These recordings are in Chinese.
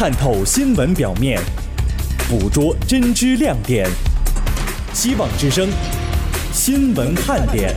探透新闻表面，捕捉真知亮点。希望之声新闻看点。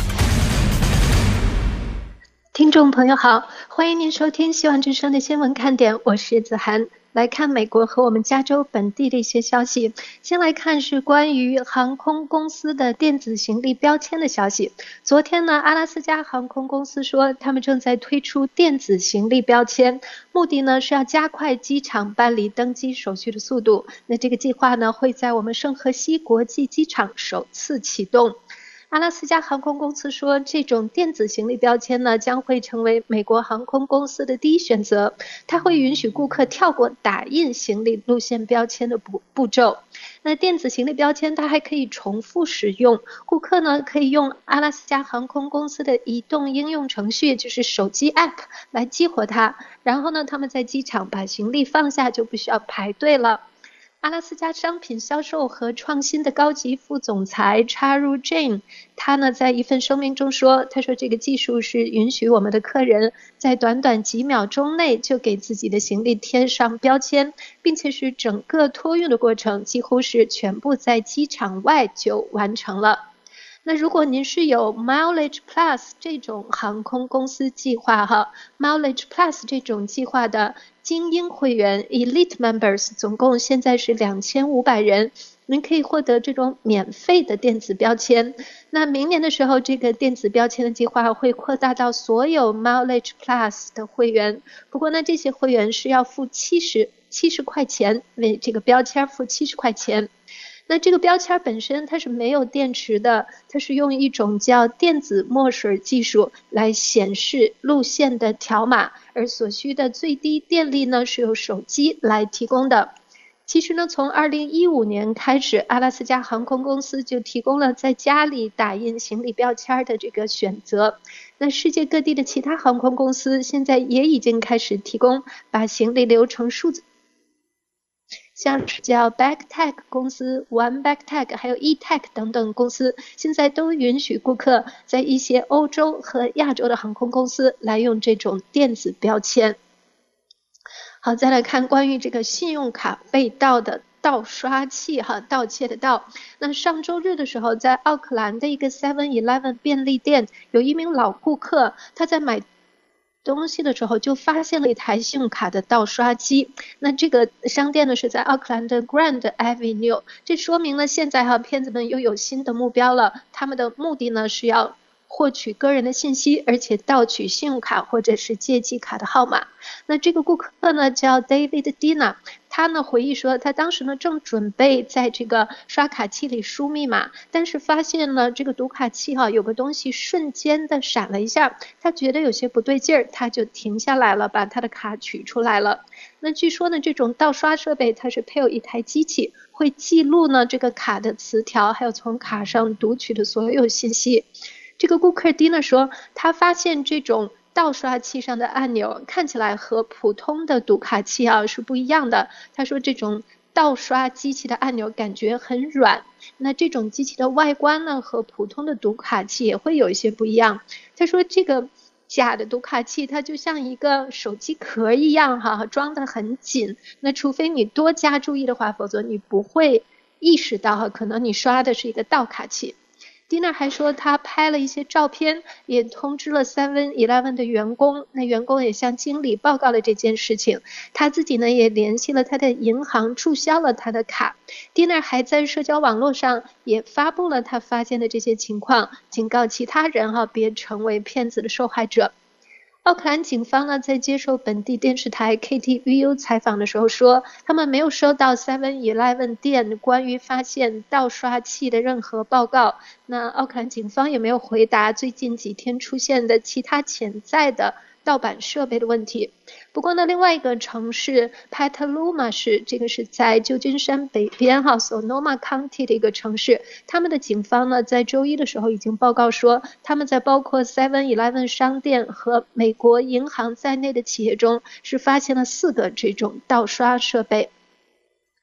听众朋友好，欢迎您收听希望之声的新闻看点，我是子涵。来看美国和我们加州本地的一些消息。先来看是关于航空公司的电子行李标签的消息。昨天呢，阿拉斯加航空公司说他们正在推出电子行李标签，目的呢是要加快机场办理登机手续的速度。那这个计划呢会在我们圣荷西国际机场首次启动。阿拉斯加航空公司说，这种电子行李标签呢，将会成为美国航空公司的第一选择。它会允许顾客跳过打印行李路线标签的步骤。那电子行李标签它还可以重复使用，顾客呢可以用阿拉斯加航空公司的移动应用程序，就是手机 App 来激活它，然后呢，他们在机场把行李放下就不需要排队了。阿拉斯加商品销售和创新的高级副总裁 Charu Jain， 他呢在一份声明中说，他说这个技术是允许我们的客人在短短几秒钟内就给自己的行李贴上标签，并且是整个托运的过程几乎是全部在机场外就完成了。那如果您是有 Mileage Plus 这种航空公司计划Mileage Plus 这种计划的精英会员 Elite Members 总共现在是2500人，您可以获得这种免费的电子标签。那明年的时候，这个电子标签的计划会扩大到所有 Mileage Plus 的会员。不过呢，这些会员是要付70块钱，为这个标签付70块钱。那这个标签本身它是没有电池的，它是用一种叫电子墨水技术来显示路线的条码，而所需的最低电力呢是由手机来提供的。其实呢，从2015年开始，阿拉斯加航空公司就提供了在家里打印行李标签的这个选择。那世界各地的其他航空公司现在也已经开始提供把行李留成数字，像是叫 BagTag 公司、OneBagTag 还有 eTag 等等公司，现在都允许顾客在一些欧洲和亚洲的航空公司来用这种电子标签。好，再来看关于这个信用卡被盗的盗刷器盗窃的盗。那上周日的时候，在奥克兰的一个 7-Eleven 便利店，有一名老顾客，他在买东西的时候就发现了一台信用卡的盗刷机。那这个商店呢是在奥克兰的 Grand Avenue， 这说明了现在骗子们又有新的目标了，他们的目的呢是要获取个人的信息，而且盗取信用卡或者是借记卡的号码。那这个顾客呢叫 David Dina， 他呢回忆说，他当时呢正准备在这个刷卡器里输密码，但是发现了这个读卡器有个东西瞬间的闪了一下，他觉得有些不对劲儿，他就停下来了，把他的卡取出来了。那据说呢，这种盗刷设备它是配有一台机器，会记录呢这个卡的词条，还有从卡上读取的所有信息。这个顾客 Dina 说，他发现这种盗刷器上的按钮看起来和普通的读卡器是不一样的。他说这种盗刷机器的按钮感觉很软，那这种机器的外观呢和普通的读卡器也会有一些不一样。他说这个假的读卡器它就像一个手机壳一样装得很紧，那除非你多加注意的话，否则你不会意识到可能你刷的是一个盗卡器。Dina 还说他拍了一些照片，也通知了 7-Eleven 的员工，那员工也向经理报告了这件事情。他自己呢也联系了他的银行，注销了他的卡。Dina 还在社交网络上也发布了他发现的这些情况，警告其他人别成为骗子的受害者。奥克兰警方呢在接受本地电视台 KTVU 采访的时候说，他们没有收到 7-Eleven 店关于发现盗刷器的任何报告。那奥克兰警方也没有回答最近几天出现的其他潜在的盗版设备的问题。不过呢，另外一个城市 Petaluma 市，这个是在旧金山北边Sonoma County 的一个城市，他们的警方呢在周一的时候已经报告说，他们在包括 7-Eleven 商店和美国银行在内的企业中是发现了4个这种盗刷设备。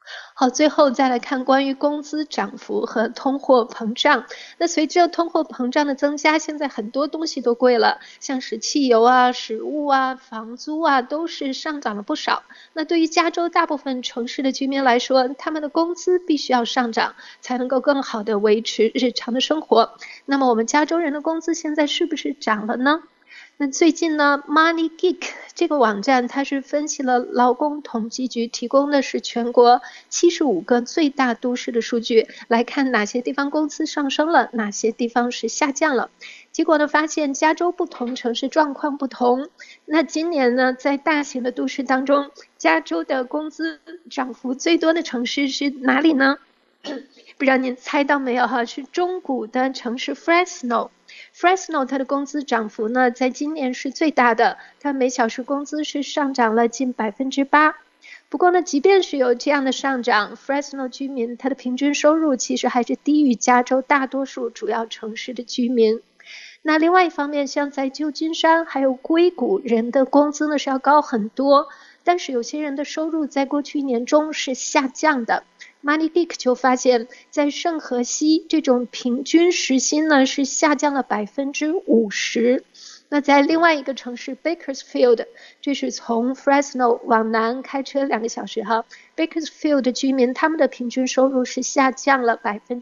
好，最后再来看关于工资涨幅和通货膨胀。那随着通货膨胀的增加，现在很多东西都贵了，像是汽油啊、食物啊、房租啊，都是上涨了不少。那对于加州大部分城市的居民来说，他们的工资必须要上涨，才能够更好的维持日常的生活。那么我们加州人的工资现在是不是涨了呢？那最近呢 Money Geek 这个网站它是分析了劳工统计局提供的是全国75个最大都市的数据，来看哪些地方工资上升了，哪些地方是下降了。结果呢，发现加州不同城市状况不同。那今年呢，在大型的都市当中，加州的工资涨幅最多的城市是哪里呢？不知道您猜到没有哈？是中古的城市 Fresno 它的工资涨幅呢，在今年是最大的，它每小时工资是上涨了近8%。不过呢，即便是有这样的上涨 ，Fresno 居民他的平均收入其实还是低于加州大多数主要城市的居民。那另外一方面，像在旧金山还有硅谷，人的工资呢是要高很多，但是有些人的收入在过去1年中是下降的。Money Geek 就发现，在圣荷西这种平均时薪呢是下降了50%。那在另外一个城市 Bakersfield， 这是从 Fresno 往南开车2个小时哈 ，Bakersfield 的居民他们的平均收入是下降了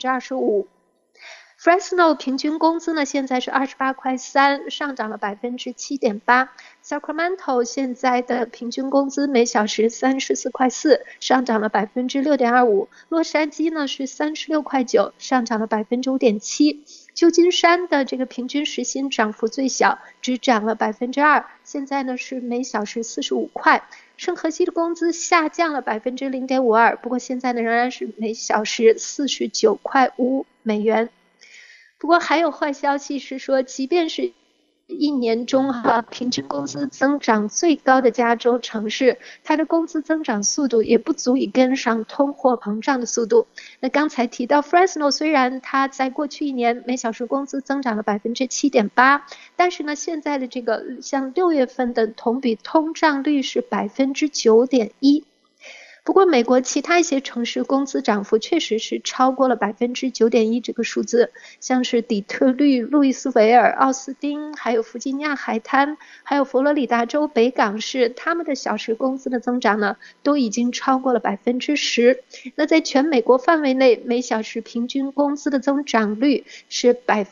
25%。Fresno 平均工资呢，现在是28.3块，上涨了7.8%。Sacramento 现在的平均工资每小时34.4块，上涨了6.25%。洛杉矶呢是36.9块，上涨了5.7%。旧金山的这个平均时薪涨幅最小，只涨了2%，现在呢是每小时45块。圣荷西的工资下降了0.52%，不过现在呢仍然是每小时49.5块。不过还有坏消息是说，即便是1年中平均工资增长最高的加州城市，它的工资增长速度也不足以跟上通货膨胀的速度。那刚才提到 Fresno 虽然它在过去1年每小时工资增长了7.8%，但是呢现在的这个像6月份的同比通胀率是9.1%。不过美国其他一些城市工资涨幅确实是超过了9.1%这个数字，像是底特律、路易斯维尔、奥斯汀，还有弗吉尼亚海滩，还有佛罗里达州北港市，他们的小时工资的增长呢，都已经超过了10%。那在全美国范围内，每小时平均工资的增长率是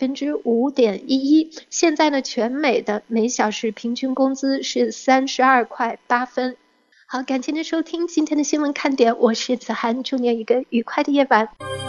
5.11%。现在呢，全美的每小时平均工资是32.8块。好，感谢您收听今天的新闻看点，我是子涵，祝您一个愉快的夜晚。